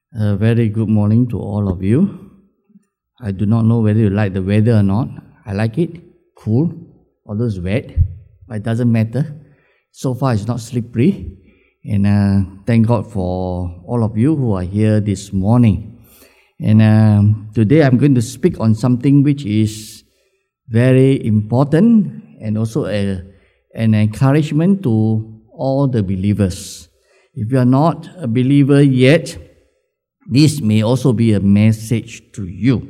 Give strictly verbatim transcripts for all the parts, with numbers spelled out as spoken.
A very good morning to all of you. I do not know whether you like the weather or not. I like it, cool, although it's wet, but it doesn't matter. So far it's not slippery. And uh, thank God for all of you who are here this morning. And um, today I'm going to speak on something which is very important and also a, an encouragement to all the believers. If you are not a believer yet, this may also be a message to you.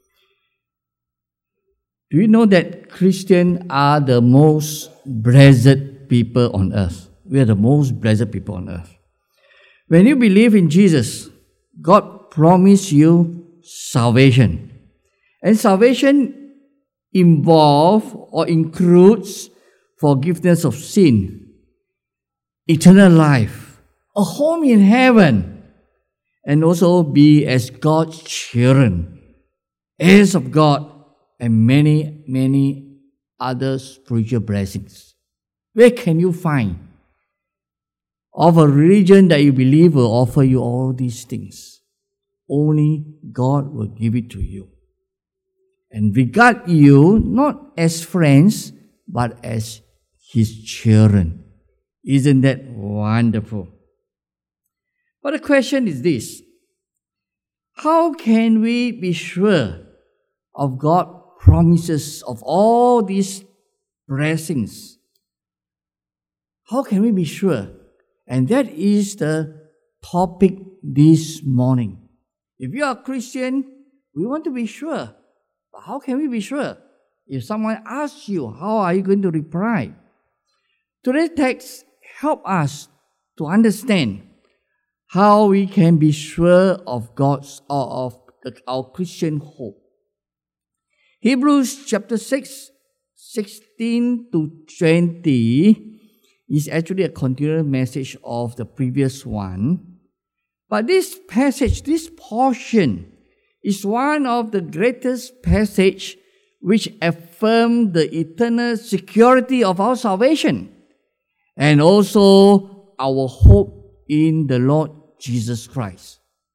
Do you know that Christians are the most blessed people on earth? We are the most blessed people on earth. When you believe in Jesus, God promised you salvation. And salvation involves or includes forgiveness of sin, eternal life, a home in heaven, and also be as God's children, heirs of God, and many, many other spiritual blessings. Where can you find of a religion that you believe will offer you all these things? Only God will give it to you and regard you not as friends, but as His children. Isn't that wonderful? But the question is this: how can we be sure of God's promises of all these blessings? How can we be sure? And that is the topic this morning. If you are a Christian, we want to be sure. But how can we be sure? If someone asks you, how are you going to reply? Today's text helps us to understand how we can be sure of God's or of our Christian hope. Hebrews chapter six, sixteen to twenty is actually a continual message of the previous one. But this passage, this portion, is one of the greatest passages which affirm the eternal security of our salvation and also our hope in the Lord Jesus Christ.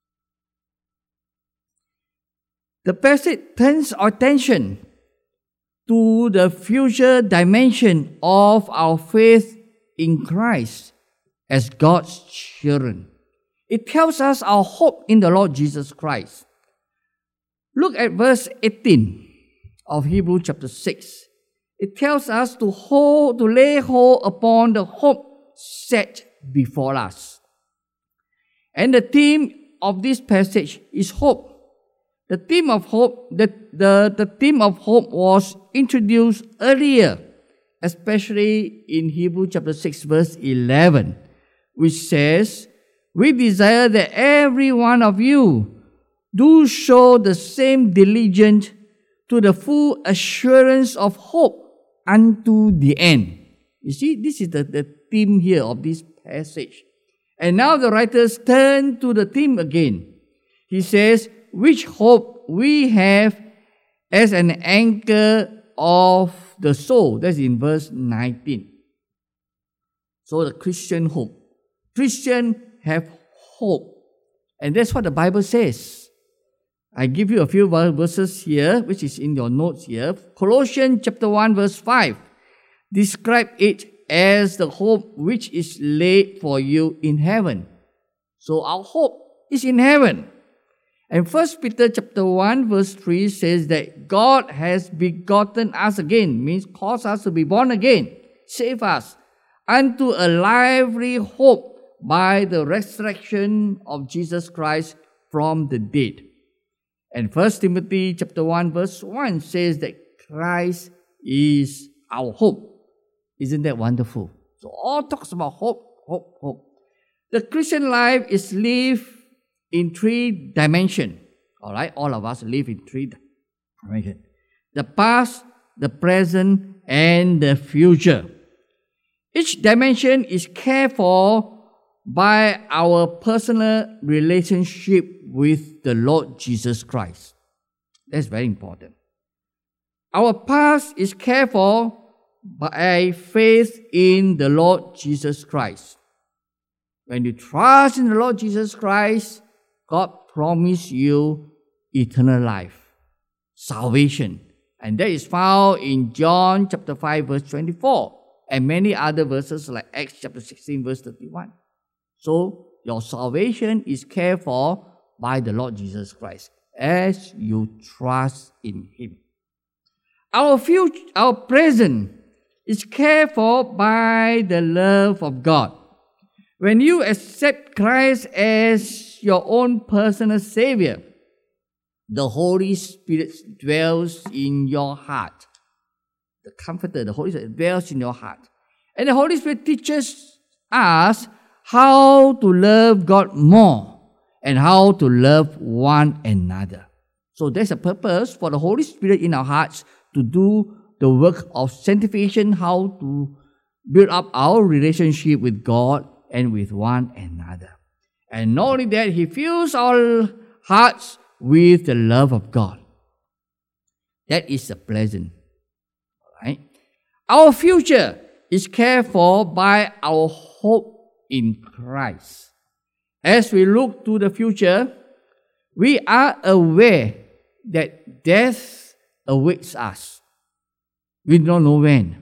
The passage turns our attention to the future dimension of our faith in Christ as God's children. It tells us our hope in the Lord Jesus Christ. Look at verse eighteen of Hebrews chapter six. It tells us to hold, to lay hold upon the hope set before us. And the theme of this passage is hope. The theme of hope, the, the, the theme of hope was introduced earlier, especially in Hebrews chapter six, verse eleven, which says, "We desire that every one of you do show the same diligence to the full assurance of hope unto the end." You see, this is the, the theme here of this passage. And now the writers turn to the theme again. He says, which hope we have as an anchor of the soul. That's in verse nineteen. So the Christian hope. Christians have hope. And that's what the Bible says. I give you a few verses here, which is in your notes here. Colossians chapter one, verse five. Describe it as the hope which is laid for you in heaven. So our hope is in heaven. And First Peter chapter one, verse three says that God has begotten us again, means caused us to be born again, save us, unto a lively hope by the resurrection of Jesus Christ from the dead. And First Timothy chapter one, verse one says that Christ is our hope. Isn't that wonderful? So all talks about hope, hope, hope. The Christian life is lived in three dimensions. All right, all of us live in three dimensions: the past, the present, and the future. Each dimension is cared for by our personal relationship with the Lord Jesus Christ. That's very important. Our past is cared for by faith in the Lord Jesus Christ. When you trust in the Lord Jesus Christ, God promised you eternal life, salvation. And that is found in John chapter five, verse twenty-four, and many other verses like Acts chapter sixteen, verse thirty-one. So, your salvation is cared for by the Lord Jesus Christ as you trust in Him. Our future, our present is cared for by the love of God. When you accept Christ as your own personal Savior, the Holy Spirit dwells in your heart. The Comforter, the Holy Spirit dwells in your heart. And the Holy Spirit teaches us how to love God more and how to love one another. So there's a purpose for the Holy Spirit in our hearts to do the work of sanctification, how to build up our relationship with God and with one another. And not only that, He fills our hearts with the love of God. That is the present. Right? Our future is cared for by our hope in Christ. As we look to the future, we are aware that death awaits us. We don't know when.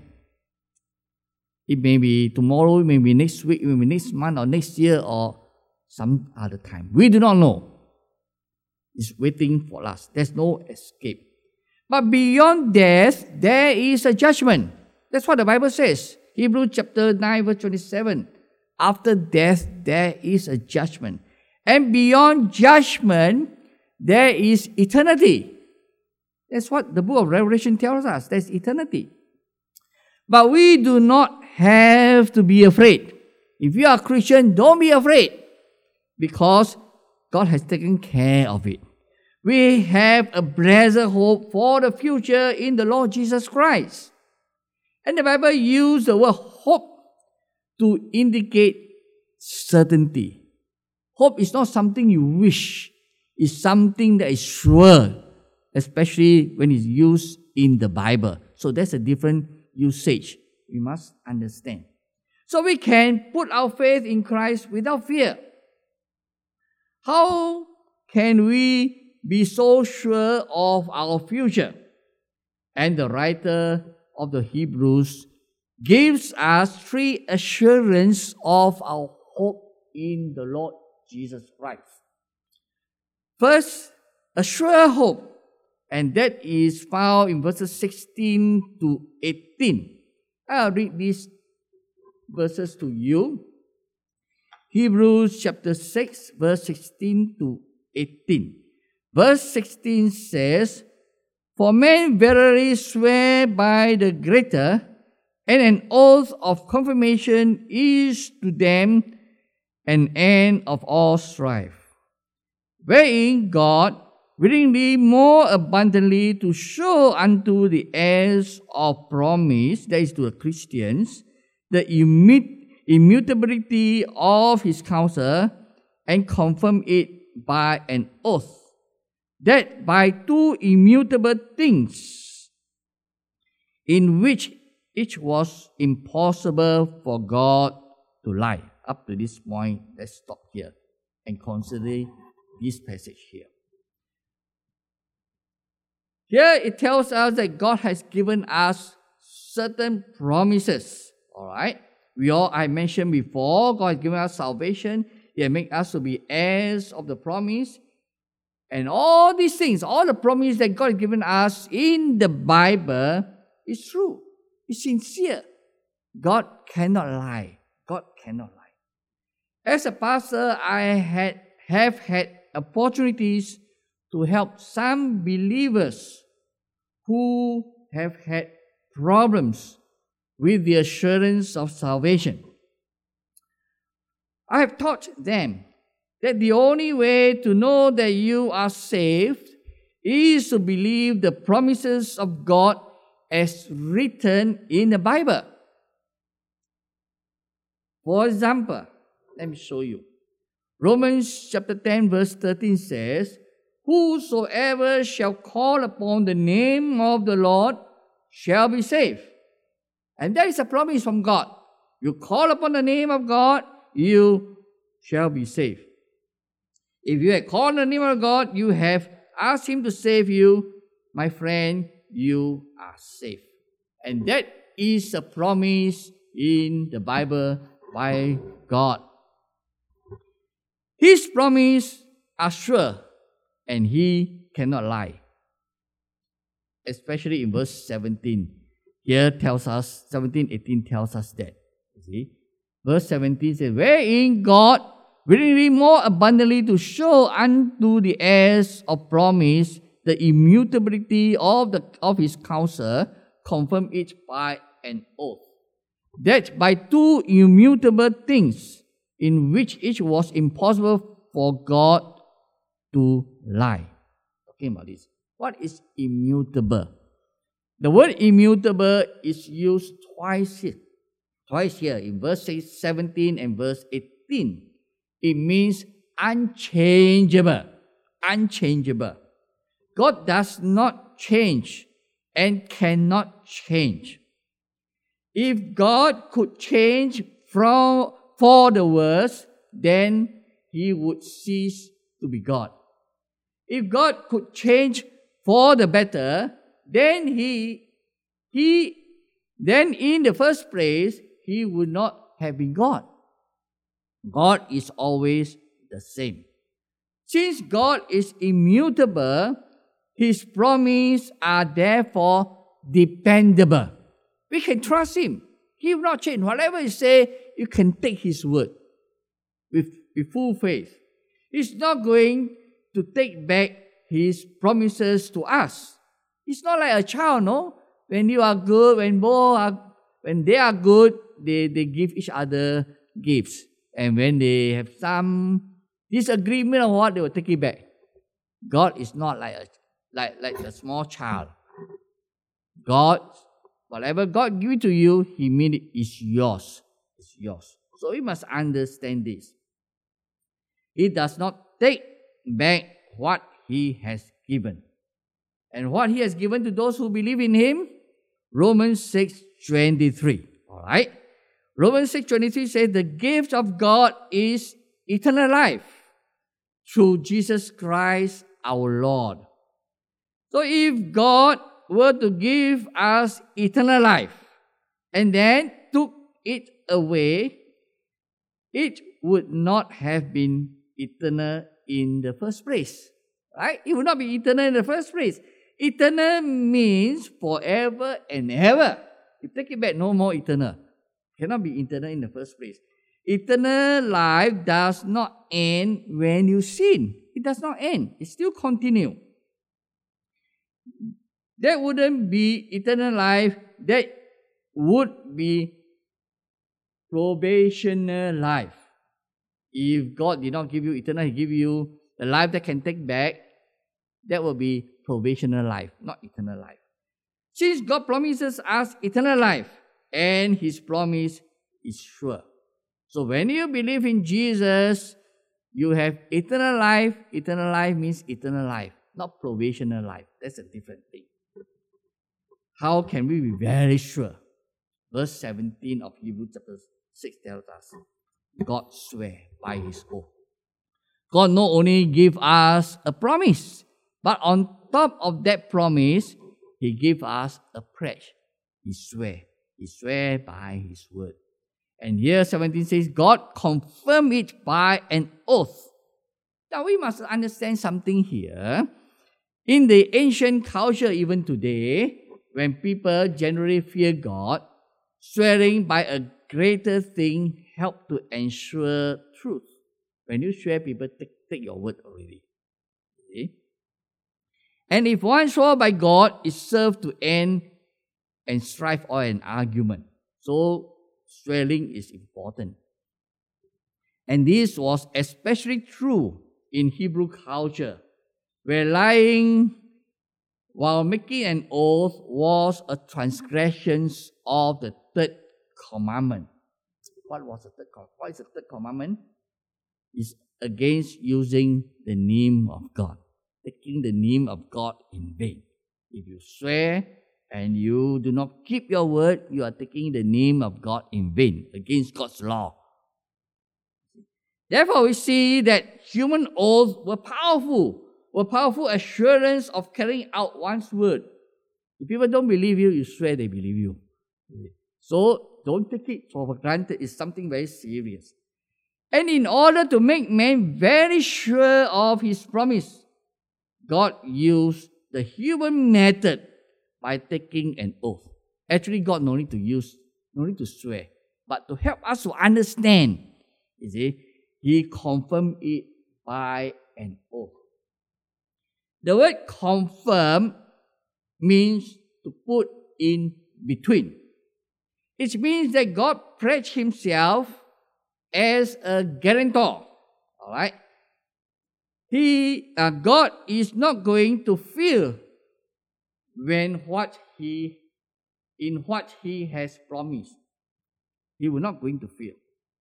It may be tomorrow, it may be next week, it may be next month or next year or some other time. We do not know. It's waiting for us. There's no escape. But beyond death, there is a judgment. That's what the Bible says. Hebrews chapter nine, verse twenty-seven. After death, there is a judgment. And beyond judgment, there is eternity. That's what the book of Revelation tells us. There's eternity. But we do not have to be afraid. If you are a Christian, don't be afraid, because God has taken care of it. We have a blessed hope for the future in the Lord Jesus Christ. And the Bible uses the word hope to indicate certainty. Hope is not something you wish. It's something that is sure, especially when it's used in the Bible. So that's a different usage. We must understand. So we can put our faith in Christ without fear. How can we be so sure of our future? And the writer of the Hebrews gives us three assurances of our hope in the Lord Jesus Christ. First, a sure hope, and that is found in verses sixteen to eighteen. I'll read these verses to you. Hebrews chapter six, verse sixteen to eighteen. Verse sixteen says, "For men verily swear by the greater, and an oath of confirmation is to them an end of all strife. Wherein God willingly more abundantly to show unto the heirs of promise," that is to the Christians, "the immut- immutability of His counsel, and confirm it by an oath, that by two immutable things, in which each was impossible for God to lie." Up to this point, let's stop here and consider this passage here. Here it tells us that God has given us certain promises. All right? We all, I mentioned before, God has given us salvation. He has made us to be heirs of the promise. And all these things, all the promise that God has given us in the Bible is true. It's sincere. God cannot lie. God cannot lie. As a pastor, I had have had opportunities to help some believers who have had problems with the assurance of salvation. I have taught them that the only way to know that you are saved is to believe the promises of God as written in the Bible. For example, let me show you. Romans chapter ten, verse thirteen says, "Whosoever shall call upon the name of the Lord shall be saved." And that is a promise from God. You call upon the name of God, you shall be saved. If you have called the name of God, you have asked Him to save you, my friend, you are safe. And that is a promise in the Bible by God. His promises are sure, and He cannot lie. Especially in verse seventeen. Here tells us, seventeen, eighteen tells us that. You see? Verse seventeen says, wherein God willingly more abundantly to show unto the heirs of promise the immutability of, the, of His counsel, confirm it by an oath. That by two immutable things, in which each was impossible for God to lie. Talking about this. What is immutable? The word immutable is used twice here. Twice here in verse seventeen and verse eighteen. It means unchangeable. Unchangeable. God does not change and cannot change. If God could change from for the worse, then He would cease to be God. If God could change for the better, then He, He, then in the first place, He would not have been God. God is always the same. Since God is immutable, His promises are therefore dependable. We can trust Him. He will not change. Whatever He says, you can take His word with, with full faith. He's not going to take back His promises to us. It's not like a child, no? When you are good, when both are, when they are good, they, they give each other gifts. And when they have some disagreement or what, they will take it back. God is not like a, like, like a small child. God, whatever God gives to you, He means it is yours. It's yours. So we must understand this. He does not take back what He has given. And what He has given to those who believe in Him, Romans six twenty-three. Alright? Romans six twenty-three says, the gift of God is eternal life through Jesus Christ our Lord. So if God were to give us eternal life and then took it away, it would not have been eternal in the first place. Right? It would not be eternal in the first place. Eternal means forever and ever. You take it back, no more eternal. Cannot be eternal in the first place. Eternal life does not end when you sin. It does not end. It still continues. That wouldn't be eternal life. That would be probational life. If God did not give you eternal, He give you the life that can take back, that will be probational life, not eternal life. Since God promises us eternal life, and His promise is sure. So when you believe in Jesus, you have eternal life. Eternal life means eternal life, not probational life. That's a different thing. How can we be very sure? Verse seventeen of Hebrews chapter six tells us, God swear by His oath. God not only give us a promise, but on top of that promise, He give us a pledge. He swear. He swear by His word. And here seventeen says, God confirm it by an oath. Now we must understand something here. In the ancient culture, even today, when people generally fear God, swearing by a greater thing help to ensure truth. When you swear, people take, take your word already. See? And if one swore by God, it serves to end and strife or an argument. So swearing is important. And this was especially true in Hebrew culture, where lying while making an oath was a transgression of the third commandment. What was the third commandment? What is the third commandment? It's against using the name of God, taking the name of God in vain. If you swear and you do not keep your word, you are taking the name of God in vain, against God's law. Therefore, we see that human oaths were powerful, were powerful assurance of carrying out one's word. If people don't believe you, you swear they believe you. So don't take it for granted. It's something very serious. And in order to make man very sure of his promise, God used the human method by taking an oath. Actually, God no need to use, no need to swear, but to help us to understand, you see, He confirmed it by an oath. The word confirm means to put in between. It means that God pledged Himself as a guarantor. All right? He, uh, God is not going to fail when what He, in what He has promised. He will not going to fail.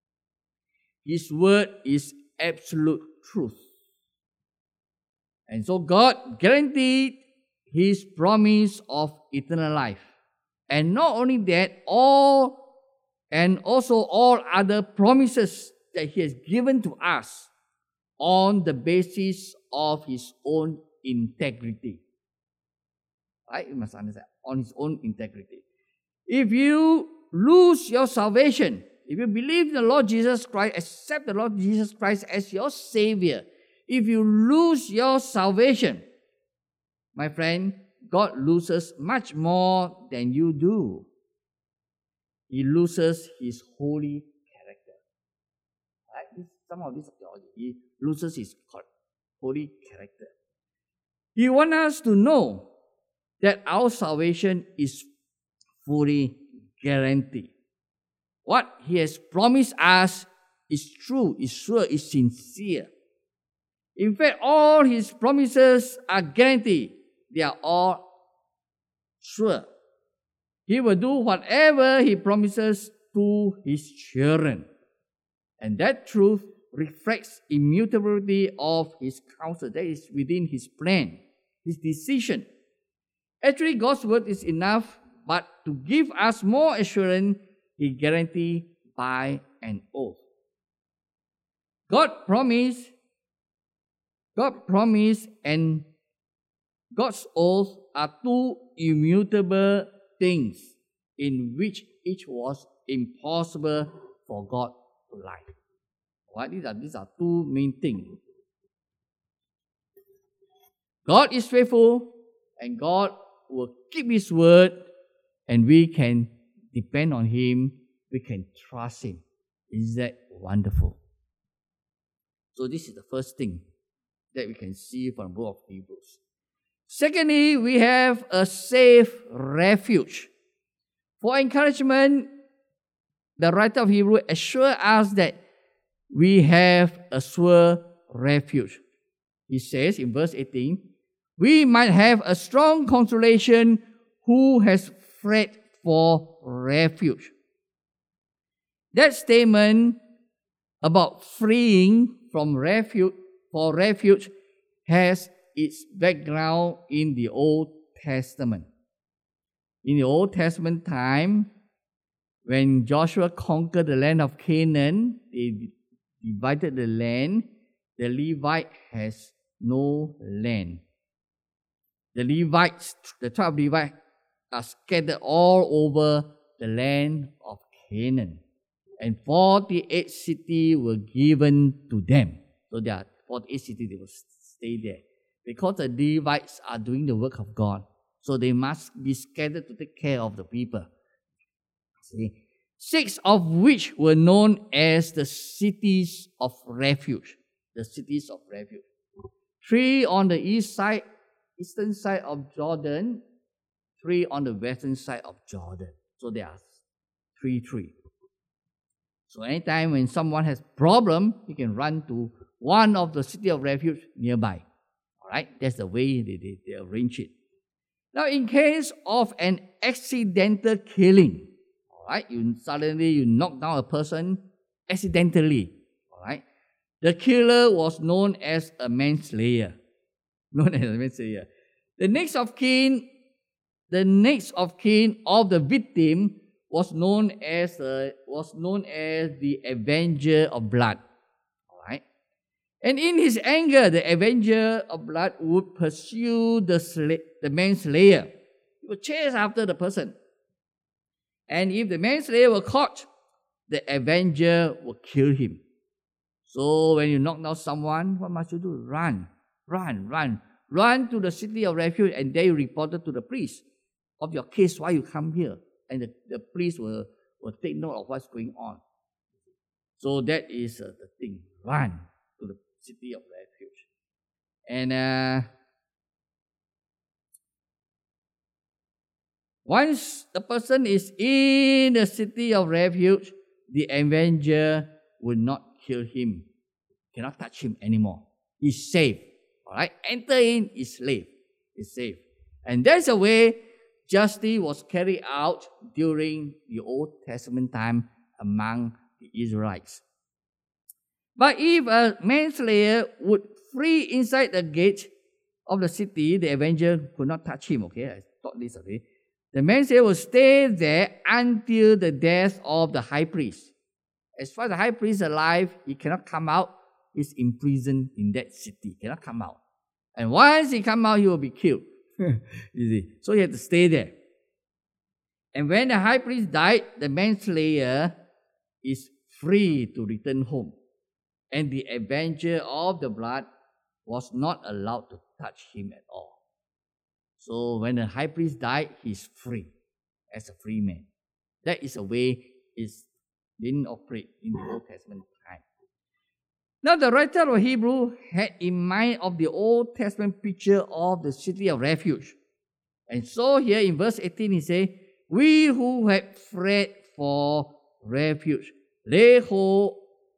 His word is absolute truth. And so God guaranteed His promise of eternal life. And not only that, all and also all other promises that He has given to us on the basis of His own integrity. Right? You must understand, on His own integrity. If you lose your salvation, if you believe in the Lord Jesus Christ, accept the Lord Jesus Christ as your Savior, if you lose your salvation, my friend, God loses much more than you do. He loses His holy character. Right? This, some of this theology, He loses His holy character. He wants us to know that our salvation is fully guaranteed. What He has promised us is true, is sure, is sincere. In fact, all His promises are guaranteed. They are all sure. He will do whatever He promises to His children. And that truth reflects immutability of His counsel. That is within His plan, His decision. Actually, God's word is enough, but to give us more assurance, He guaranteed by an oath. God promised, God promised and God's oath are two immutable things in which each was impossible for God to lie. Right? These are, these are two main things. God is faithful and God will keep His word, and we can depend on Him, we can trust Him. Is that wonderful? So this is the first thing that we can see from the book of Hebrews. Secondly, we have a safe refuge. For encouragement, the writer of Hebrews assures us that we have a sure refuge. He says in verse eighteen, we might have a strong consolation who has fled for refuge. That statement about fleeing from refuge for refuge has its background in the Old Testament. In the Old Testament time, when Joshua conquered the land of Canaan, they divided the land. The Levite has no land. The Levites, the tribe of Levi, are scattered all over the land of Canaan. And forty-eight cities were given to them. So there are forty-eight cities, they will stay there. Because the Levites are doing the work of God, so they must be scattered to take care of the people. See? Six of which were known as the cities of refuge. The cities of refuge. Three on the east side, eastern side of Jordan, three on the western side of Jordan. So there are three, three. So anytime when someone has problem, he can run to one of the city of refuge nearby. Right? That's the way they, they, they arrange it. Now, in case of an accidental killing, all right, you suddenly you knock down a person accidentally, all right, the killer was known as a manslayer, known as a manslayer. The next of kin, the next of kin of the victim was known as uh, was known as the avenger of blood. All And in his anger, the avenger of blood would pursue the, sla- the manslayer. He would chase after the person. And if the manslayer were caught, the avenger would kill him. So when you knock down someone, what must you do? Run, run, run. Run to the city of refuge, and there you reported to the priest of your case why you come here. And the, the priest will, will take note of what's going on. So that is uh, the thing. Run to the city of refuge. And uh, once the person is in the city of refuge, the avenger will not kill him. Cannot touch him anymore. He's safe. Alright? Enter in, is slave. Is safe. And that's the way justice was carried out during the Old Testament time among the Israelites. But if a manslayer would flee inside the gate of the city, the avenger could not touch him. Okay, I taught this already. The manslayer would stay there until the death of the high priest. As far as the high priest is alive, he cannot come out. He's imprisoned in that city. He cannot come out. And once he come out, he will be killed. You see. So he had to stay there. And when the high priest died, the manslayer is free to return home. And the avenger of the blood was not allowed to touch him at all. So when the high priest died, he's free as a free man. That is a way it's didn't operate in the Old Testament time. Now the writer of Hebrew had in mind of the Old Testament picture of the city of refuge. And so here in verse eighteen he says, we who have fled for refuge, lay hold,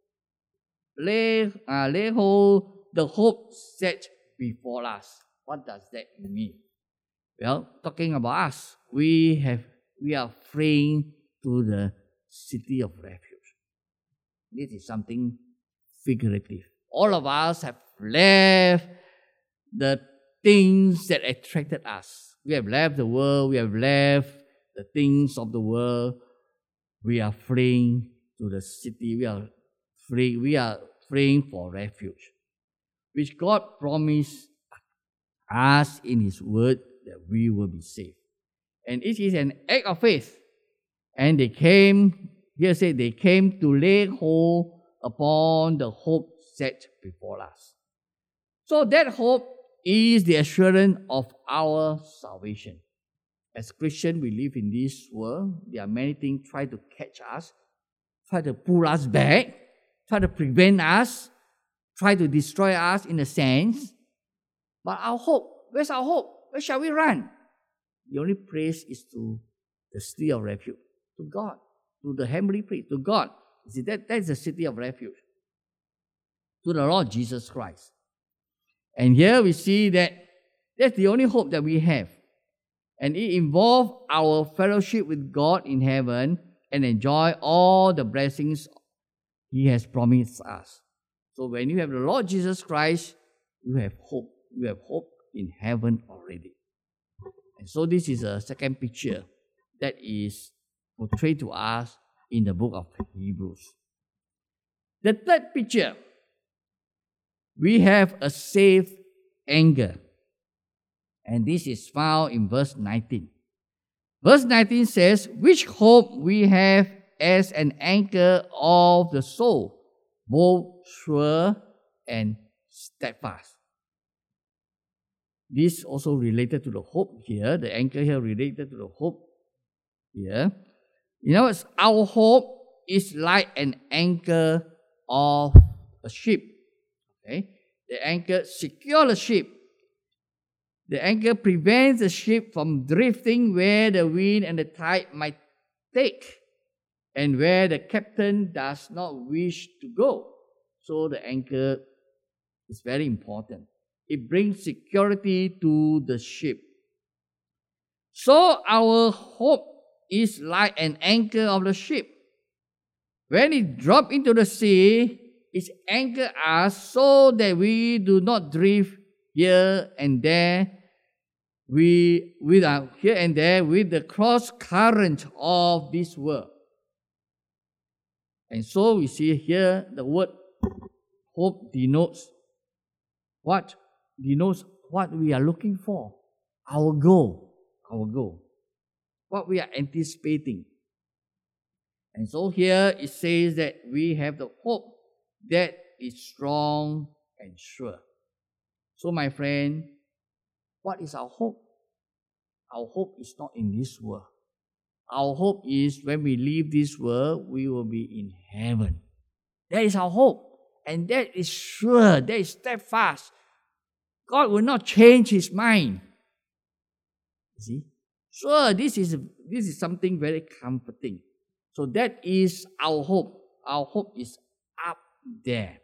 lay, uh, lay hold the hope set before us. What does that mean? Well, talking about us, we have we are fleeing to the city of refuge. This is something figurative. All of us have left the things that attracted us. We have left the world, we have left the things of the world. We are fleeing to the city. We are fleeing, we are fleeing for refuge, which God promised us in His word that we will be saved. And it is an act of faith. And they came, here said, they came to lay hold upon the hope set before us. So that hope is the assurance of our salvation. As Christians, we live in this world. There are many things try to catch us, try to pull us back, try to prevent us, try to destroy us in a sense. But our hope, where's our hope? Where shall we run? The only place is to the city of refuge, to God, to the heavenly place, to God. You see, that, that's the city of refuge, to the Lord Jesus Christ. And here we see that that's the only hope that we have. And it involves our fellowship with God in heaven and enjoy all the blessings He has promised us. So when you have the Lord Jesus Christ, you have hope. You have hope in heaven already. And so this is a second picture that is portrayed to us in the book of Hebrews. The third picture, we have a safe anchor. And this is found in verse nineteen. Verse nineteen says, which hope we have as an anchor of the soul, both sure and steadfast. This also related to the hope here. The anchor here related to the hope here. In other words, our hope is like an anchor of a ship. Okay? The anchor secures the ship. The anchor prevents the ship from drifting where the wind and the tide might take and where the captain does not wish to go. So the anchor is very important. It brings security to the ship. So our hope is like an anchor of the ship. When it drops into the sea, it anchors us so that we do not drift here and there, we with uh, here and there with the cross current of this world. And so we see here the word hope denotes what denotes what we are looking for, our goal, our goal, what we are anticipating. And so here it says that we have the hope that is strong and sure. So my friend, what is our hope? Our hope is not in this world. Our hope is when we leave this world, we will be in heaven. That is our hope. And that is sure, that is steadfast. God will not change His mind. You see? Sure, this is, this is something very comforting. So that is our hope. Our hope is up there.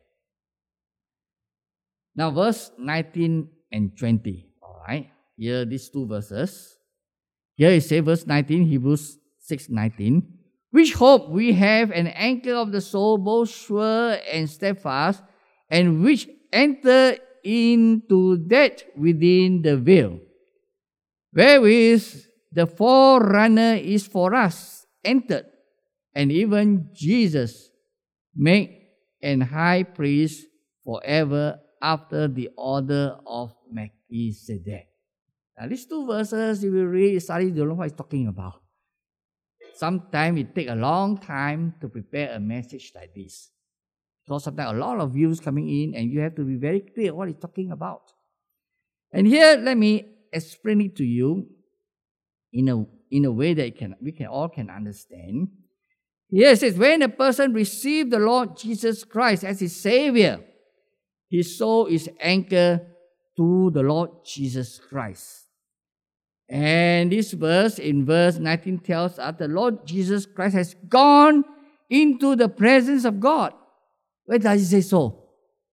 Now verse nineteen and twenty. Alright, here these two verses. Here it says verse nineteen, Hebrews six nineteen. Which hope we have an anchor of the soul, both sure and steadfast, and which enter into that within the veil, wherewith the forerunner is for us entered, and even Jesus made an high priest forever after the order of Melchizedek. Now these two verses, if you read, study, you don't know what it's talking about. Sometimes it takes a long time to prepare a message like this. Because sometimes a lot of views coming in and you have to be very clear what it's talking about. And here, let me explain it to you in a, in a way that it can, we can all can understand. Here it says, when a person receives the Lord Jesus Christ as his Savior, his soul is anchored to the Lord Jesus Christ. And this verse, in verse nineteen, tells us the Lord Jesus Christ has gone into the presence of God. Where does it say so?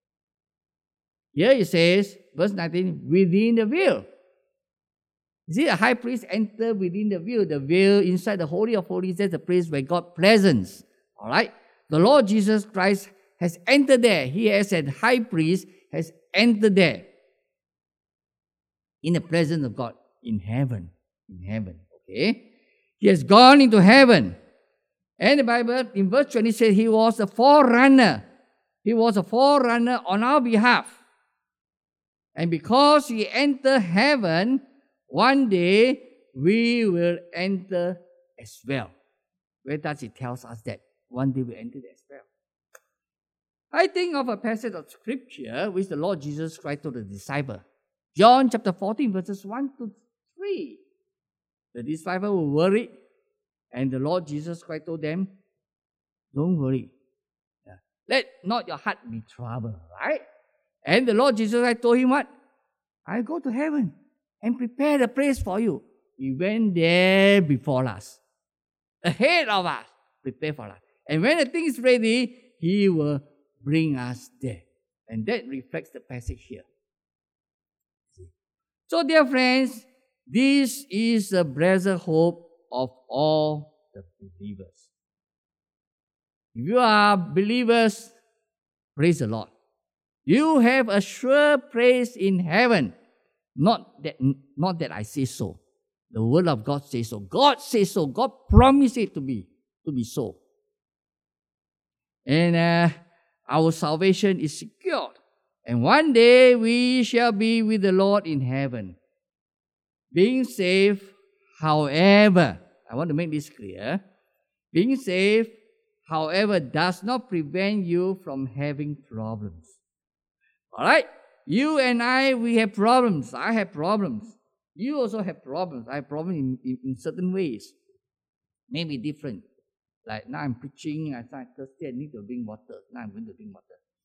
Here it says, verse nineteen, within the veil. You see, the high priest entered within the veil. The veil inside the Holy of Holies, that's the place where God presence. Alright? The Lord Jesus Christ has entered there. He as a high priest has entered there. In the presence of God. In heaven. In heaven. Okay? He has gone into heaven. And the Bible, in verse twenty, says he was a forerunner. He was a forerunner on our behalf. And because he entered heaven, one day we will enter as well. Where does it tell us that? One day we enter as well. I think of a passage of scripture which the Lord Jesus Christ told the disciple. John chapter fourteen, verses one to three. The disciples were worried, and the Lord Jesus Christ told them, don't worry. Yeah. Let not your heart be troubled, right? And the Lord Jesus Christ told him what? I go to heaven and prepare a place for you. He went there before us. Ahead of us. Prepare for us. And when the thing is ready, He will bring us there. And that reflects the passage here. So, dear friends, this is the blessed hope of all the believers. If you are believers, praise the Lord. You have a sure place in heaven. Not that, not that I say so. The word of God says so. God says so. God promised it to be, to be so. And uh, our salvation is secured. And one day we shall be with the Lord in heaven. Being saved, however, I want to make this clear. Being saved, however, does not prevent you from having problems. Alright? You and I, we have problems. I have problems. You also have problems. I have problems in, in, in certain ways. Maybe different. Like now I'm preaching, I start thirsty, I need to drink water. Now I'm going to drink water.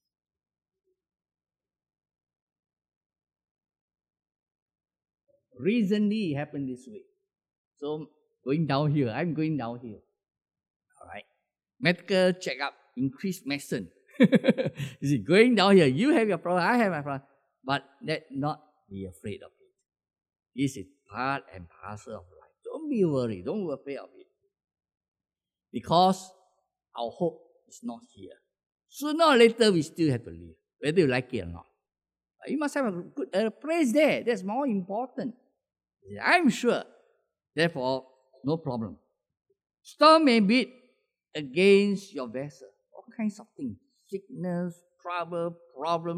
Recently, it happened this way. So, going downhill, I'm going downhill. Alright. Medical checkup, increased medicine. You see, going downhill, you have your problem, I have my problem. But let not be afraid of it. This is part and parcel of life. Don't be worried, don't be afraid of it. Because our hope is not here. Sooner or later, we still have to live, whether you like it or not. But you must have a good a place there. That's more important. I'm sure. Therefore, no problem. Storm may beat against your vessel. All kinds of things. Sickness, trouble, problem,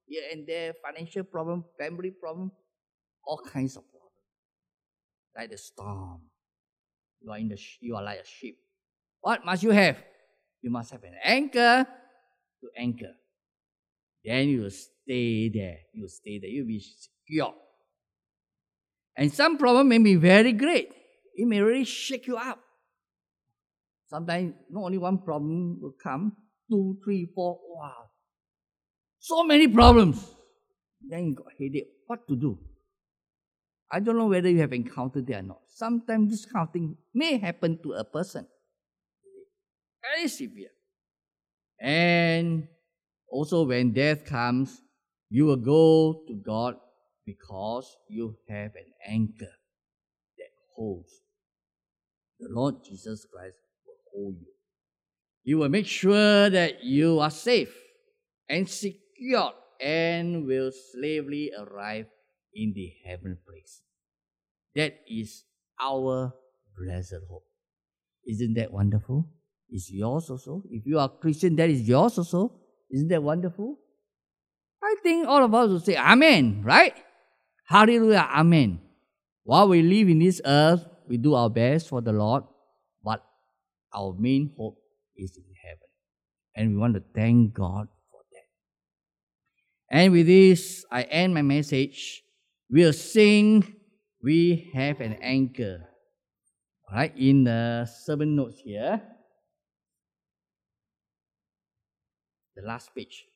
here and there, financial problem, family problem, all kinds of problems. Like the storm. You are in the sh- you are like a ship. What must you have? You must have an anchor to anchor. Then you will stay there. You will stay there. You will be secure. And some problem may be very great. It may really shake you up. Sometimes not only one problem will come, two, three, four, wow. So many problems. Then you got headache. What to do? I don't know whether you have encountered that or not. Sometimes this kind of thing may happen to a person. Very severe. And also when death comes, you will go to God because you have an anchor that holds. The Lord Jesus Christ will hold you. He will make sure that you are safe and secure and will safely arrive in the heavenly place. That is our blessed hope. Isn't that wonderful? Is yours also? If you are Christian, that is yours also. Isn't that wonderful? I think all of us will say Amen, right? Hallelujah, Amen. While we live in this earth, we do our best for the Lord, but our main hope is in heaven. And we want to thank God for that. And with this, I end my message. We'll sing, We Have an Anchor. All right, in the sermon notes here, the last page.